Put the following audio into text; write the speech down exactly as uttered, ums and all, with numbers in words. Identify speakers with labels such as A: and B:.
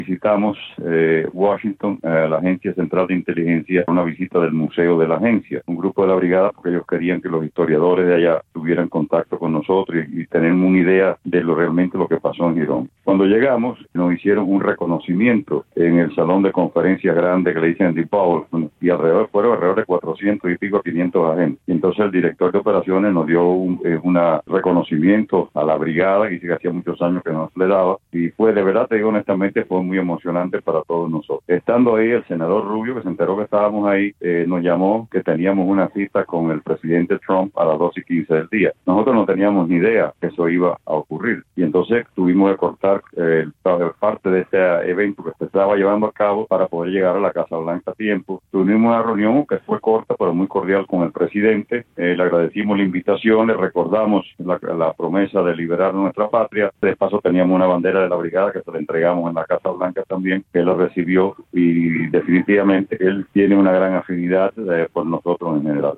A: visitamos eh, Washington, eh, la Agencia Central de Inteligencia, una visita del museo de la agencia, un grupo de la brigada, porque ellos querían que los historiadores de allá tuvieran contacto con nosotros y, y tener una idea de lo realmente lo que pasó en Girón. Cuando llegamos, nos hicieron un reconocimiento en el salón de conferencias grande que le dicen The Powell, y alrededor fueron alrededor de cuatrocientos y pico, quinientos agentes. Y entonces el director de operaciones nos dio un eh, una reconocimiento a la brigada, que hacía muchos años que no se le daba, y fue, de verdad te digo honestamente, fue muy emocionante para todos nosotros. Estando ahí, el senador Rubio, que se enteró que estábamos ahí, eh, nos llamó que teníamos una cita con el presidente Trump a las dos y quince del día. Nosotros no teníamos ni idea que eso iba a ocurrir, y entonces tuvimos que cortar eh, parte de este evento que se estaba llevando a cabo para poder llegar a la Casa Blanca a tiempo. Tuvimos una reunión que fue corta, pero muy cordial con el presidente. Eh, le agradecimos la invitación, le recordamos la, la promesa de liberar nuestra patria. De paso teníamos una bandera de la brigada que se la entregamos en la Casa Blanca también, que él lo recibió, y definitivamente él tiene una gran afinidad eh, por nosotros en general.